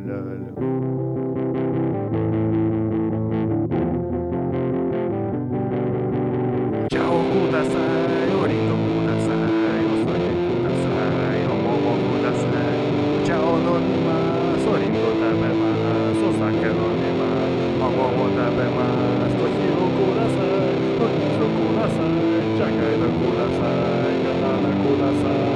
お茶をください、おりんごください、お酒ください、お桃ください。お茶を飲みます、おりんご食べます、お酒飲みます、お桃食べます。コーヒーをください、お水をください、じゃがいもください、バナナください。